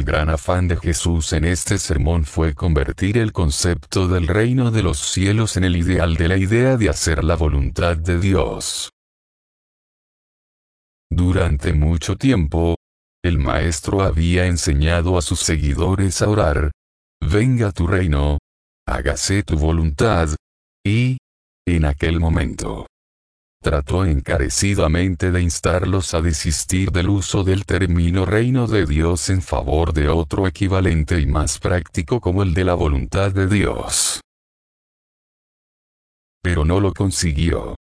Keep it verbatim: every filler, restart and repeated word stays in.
gran afán de Jesús en este sermón fue convertir el concepto del reino de los cielos en el ideal de la idea de hacer la voluntad de Dios. Durante mucho tiempo, el Maestro había enseñado a sus seguidores a orar: venga tu reino, hágase tu voluntad, y, en aquel momento, trató encarecidamente de instarlos a desistir del uso del término reino de Dios en favor de otro equivalente y más práctico como el de la voluntad de Dios. Pero no lo consiguió.